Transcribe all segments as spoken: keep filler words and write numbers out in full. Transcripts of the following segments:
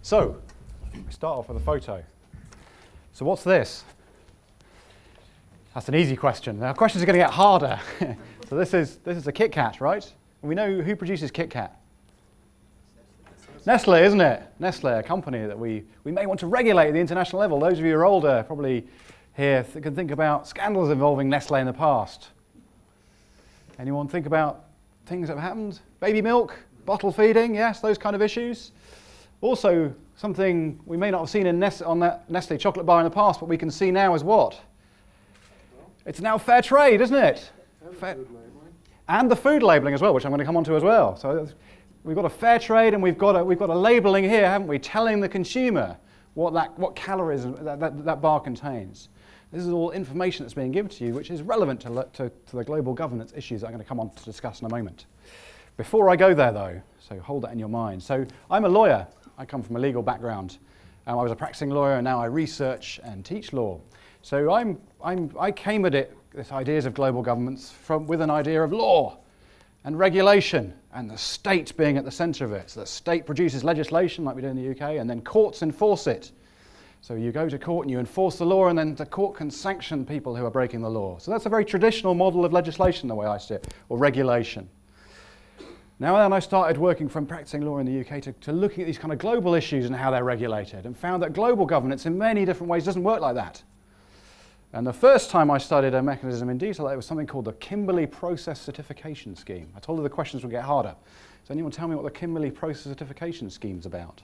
So, we start off with a photo. So what's this? That's an easy question. Now questions are going to get harder. So this is this is a Kit Kat, right? And we know who produces Kit Kat. Nestle, isn't it? Nestle, a company that we, we may want to regulate at the international level. Those of you who are older probably here th- can think about scandals involving Nestle in the past. Anyone think about things that have happened? Baby milk, bottle feeding, yes, those kind of issues. Also, something we may not have seen in Nest- on that Nestle chocolate bar in the past, but we can see now is what? It's now fair trade, isn't it? And, fair- food labeling. and the food labelling as well, which I'm going to come on to as well. So we've got a fair trade and we've got a, we've got a labelling here, haven't we, telling the consumer what that what calories that, that, that bar contains. This is all information that's being given to you, which is relevant to, to, to the global governance issues that I'm going to come on to discuss in a moment. Before I go there, though, so hold that in your mind. So I'm a lawyer. I come from a legal background. Um, I was a practicing lawyer, and now I research and teach law. So I'm, I'm, I came at it, this ideas of global governments, from, with an idea of law and regulation, and the state being at the centre of it. So the state produces legislation, like we do in the U K, and then courts enforce it. So you go to court and you enforce the law, and then the court can sanction people who are breaking the law. So that's a very traditional model of legislation, the way I see it, or regulation. Now then I started working from practicing law in the U K to, to looking at these kind of global issues and how they're regulated, and found that global governance in many different ways doesn't work like that. And the first time I studied a mechanism in detail, it was something called the Kimberley Process Certification Scheme. I told you the questions would get harder. So anyone tell me what the Kimberley Process Certification Scheme is about?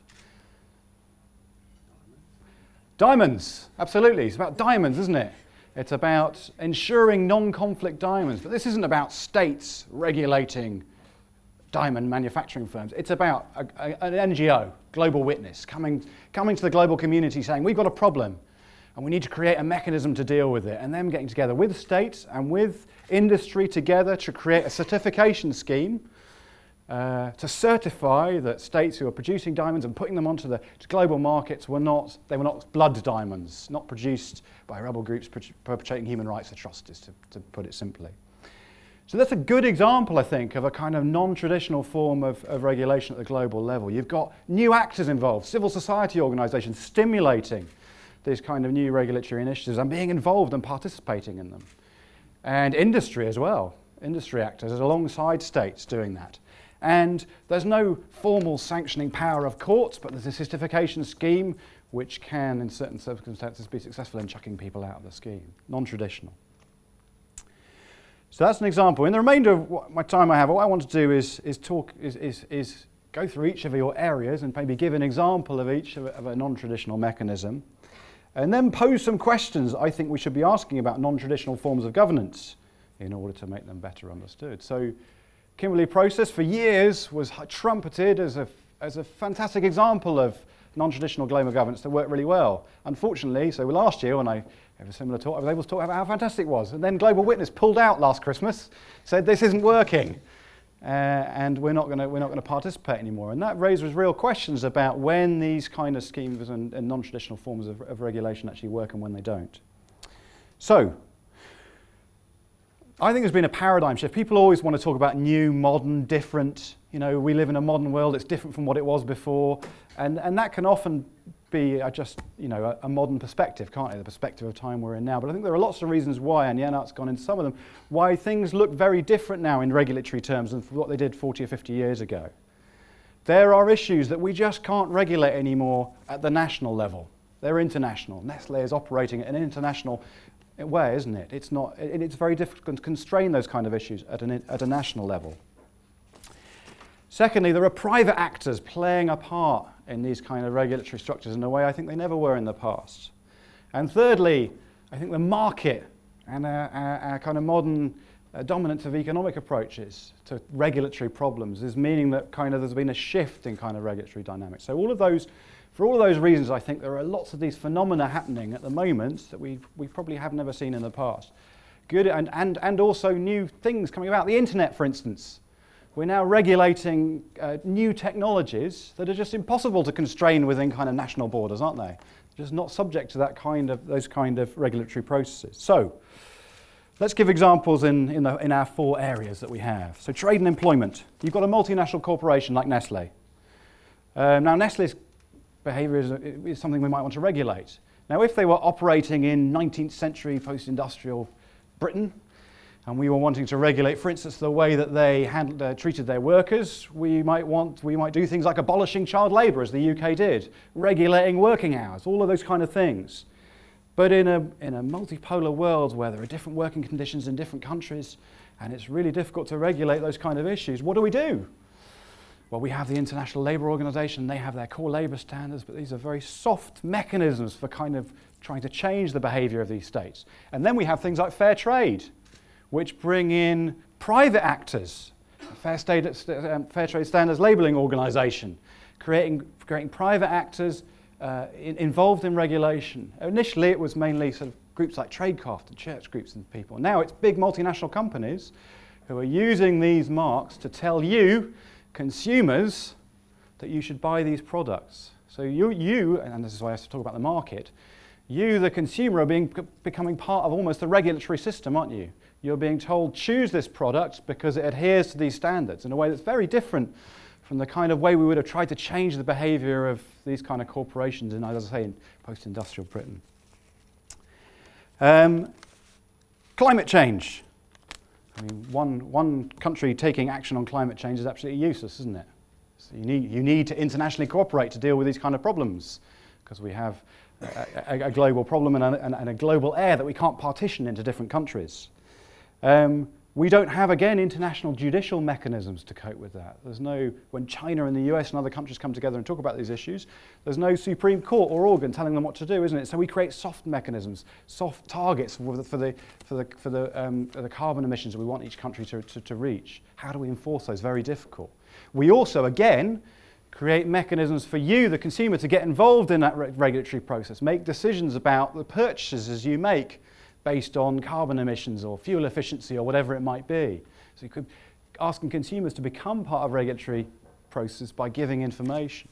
Diamonds, absolutely. It's about diamonds, isn't it? It's about ensuring non-conflict diamonds. But this isn't about states regulating diamond manufacturing firms. It's about a, a, an N G O, Global Witness, coming, coming to the global community saying, we've got a problem and we need to create a mechanism to deal with it. And them getting together with states and with industry together to create a certification scheme Uh, to certify that states who are producing diamonds and putting them onto the global markets were not, they were not blood diamonds, not produced by rebel groups perpetrating human rights atrocities, to, to put it simply. So that's a good example, I think, of a kind of non-traditional form of, of regulation at the global level. You've got new actors involved, civil society organisations stimulating these kind of new regulatory initiatives and being involved and participating in them. And industry as well, industry actors alongside states doing that. And there's no formal sanctioning power of courts, but there's a certification scheme which can, in certain circumstances, be successful in chucking people out of the scheme. Non-traditional. So that's an example. In the remainder of what, my time I have, what I want to do is, is talk, is, is, is go through each of your areas and maybe give an example of each of a, of a non-traditional mechanism, and then pose some questions I think we should be asking about non-traditional forms of governance in order to make them better understood. So, Kimberley Process for years was trumpeted as a, as a fantastic example of non-traditional global governance that worked really well. Unfortunately, so last year when I gave a similar talk, I was able to talk about how fantastic it was. And then Global Witness pulled out last Christmas, said this isn't working, uh, and we're not going to we're not going to participate anymore. And that raises real questions about when these kind of schemes and, and non-traditional forms of, of regulation actually work and when they don't. So, I think there's been a paradigm shift. People always want to talk about new, modern, different. You know, we live in a modern world, it's different from what it was before. And, and that can often be a just, you know, a, a modern perspective, can't it? The perspective of time we're in now. But I think there are lots of reasons why, and Lennart's gone into some of them, why things look very different now in regulatory terms than what they did forty or fifty years ago. There are issues that we just can't regulate anymore at the national level. They're international. Nestle is operating at an international way, isn't it? It's not. It, it's very difficult to constrain those kind of issues at an at a national level. Secondly, there are private actors playing a part in these kind of regulatory structures in a way I think they never were in the past. And thirdly, I think the market and our, our, our kind of modern uh, dominance of economic approaches to regulatory problems is meaning that kind of there's been a shift in kind of regulatory dynamics. So all of those. For all of those reasons, I think there are lots of these phenomena happening at the moment that we we probably have never seen in the past. Good, and, and, and also new things coming about. The internet, for instance. We're now regulating uh, new technologies that are just impossible to constrain within kind of national borders, aren't they? Just not subject to that kind of those kind of regulatory processes. So, let's give examples in, in, the, in our four areas that we have. So trade and employment. You've got a multinational corporation like Nestle. Um, now Nestle's behaviour is, is something we might want to regulate. Now, if they were operating in nineteenth century post-industrial Britain, and we were wanting to regulate, for instance, the way that they handled, uh, treated their workers, we might want, we might do things like abolishing child labour, as the U K did, regulating working hours, all of those kind of things. But in a, in a multipolar world where there are different working conditions in different countries, and it's really difficult to regulate those kind of issues, what do we do? Well, we have the International Labour Organization, they have their core labour standards, but these are very soft mechanisms for kind of trying to change the behaviour of these states. And then we have things like fair trade, which bring in private actors, Fair, State, um, Fair Trade Standards Labelling Organisation, creating, creating private actors uh, in, involved in regulation. Initially, it was mainly sort of groups like Tradecraft and church groups and people. Now it's big multinational companies who are using these marks to tell you, consumers, that you should buy these products. So you, you and this is why I have to talk about the market, you, the consumer, are being, becoming part of almost the regulatory system, aren't you? You're being told, choose this product because it adheres to these standards in a way that's very different from the kind of way we would have tried to change the behaviour of these kind of corporations in, as I say, in post-industrial Britain. Um, climate change. I mean, one, one country taking action on climate change is absolutely useless, isn't it? So you need, you need to internationally cooperate to deal with these kind of problems because we have a, a, a global problem and a, and a global air that we can't partition into different countries. Um, we don't have, again, international judicial mechanisms to cope with that. There's no, when China and the U S and other countries come together and talk about these issues, there's no Supreme Court or organ telling them what to do, isn't it? So we create soft mechanisms, soft targets for the, for the, for the, for the, um, the carbon emissions that we want each country to, to, to reach. How do we enforce those? Very difficult. We also, again, create mechanisms for you, the consumer, to get involved in that re- regulatory process, make decisions about the purchases you make based on carbon emissions or fuel efficiency or whatever it might be. So you could asking consumers to become part of regulatory process by giving information.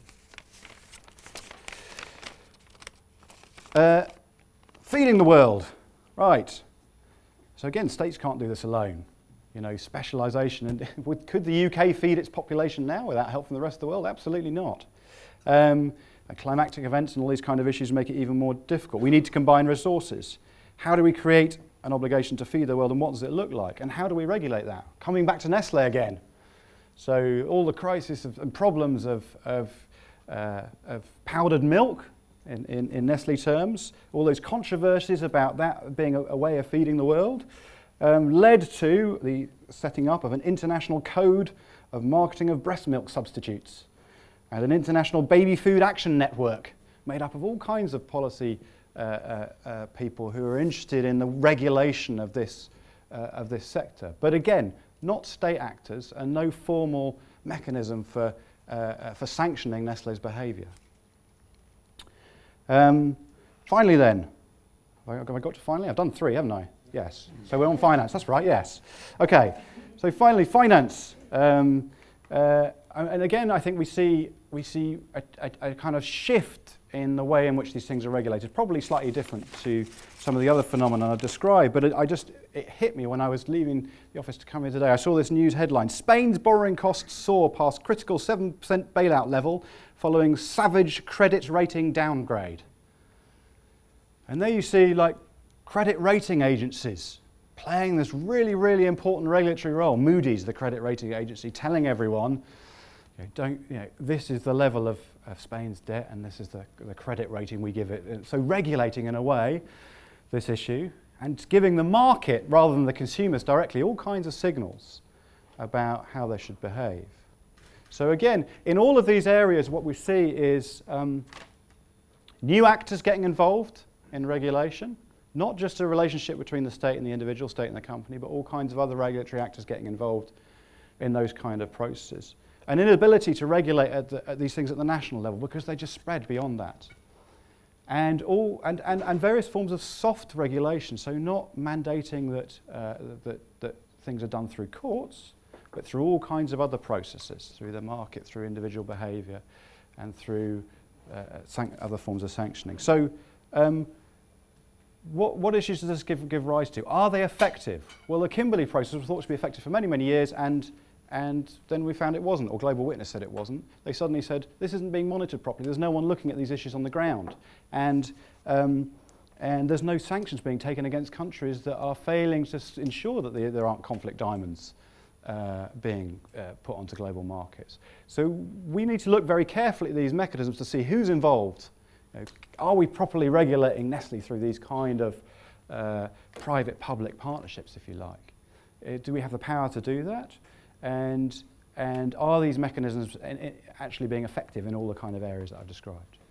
Uh, feeding the world, right. So again, states can't do this alone. You know, specialisation. And could the U K feed its population now without help from the rest of the world? Absolutely not. Um, and climatic events and all these kind of issues make it even more difficult. We need to combine resources. How do we create an obligation to feed the world, and what does it look like? And how do we regulate that? Coming back to Nestle again. So all the crisis of, and problems of, of, uh, of powdered milk, in, in, in Nestle terms, all those controversies about that being a, a way of feeding the world, um, led to the setting up of an international code of marketing of breast milk substitutes and an international baby food action network made up of all kinds of policy Uh, uh, uh, people who are interested in the regulation of this, uh, of this sector. But again, not state actors and no formal mechanism for, uh, uh, for sanctioning Nestle's behaviour. Um, finally then, have I, have I got to finally? I've done three, haven't I? Yes. So we're on finance, that's right, yes. Okay, so finally, finance. Um, uh, and again, I think we see, we see a, a, a kind of shift in the way in which these things are regulated, probably slightly different to some of the other phenomena I described, but it, I just, it hit me when I was leaving the office to come here today. I saw this news headline: Spain's borrowing costs soar past critical seven percent bailout level following savage credit rating downgrade. And there you see, like, credit rating agencies playing this really, really important regulatory role. Moody's, the credit rating agency, telling everyone, you know, don't, you know, this is the level of, of Spain's debt and this is the, the credit rating we give it. So regulating, in a way, this issue and giving the market, rather than the consumers directly, all kinds of signals about how they should behave. So again, in all of these areas, what we see is um, new actors getting involved in regulation, not just a relationship between the state and the individual, state and the company, but all kinds of other regulatory actors getting involved in those kind of processes. An inability to regulate at, the, at these things at the national level because they just spread beyond that. And, all, and, and, and various forms of soft regulation, so not mandating that, uh, that, that things are done through courts, but through all kinds of other processes, through the market, through individual behaviour, and through uh, san- other forms of sanctioning. So um, what, what issues does this give, give rise to? Are they effective? Well, the Kimberley process was thought to be effective for many, many years, and and then we found it wasn't, or Global Witness said it wasn't. They suddenly said, this isn't being monitored properly, there's no one looking at these issues on the ground. And, um, and there's no sanctions being taken against countries that are failing to s- ensure that the, there aren't conflict diamonds uh, being uh, put onto global markets. So we need to look very carefully at these mechanisms to see who's involved. You know, are we properly regulating Nestle through these kind of uh, private-public partnerships, if you like? Uh, do we have the power to do that? And, and are these mechanisms actually being effective in all the kind of areas that I've described?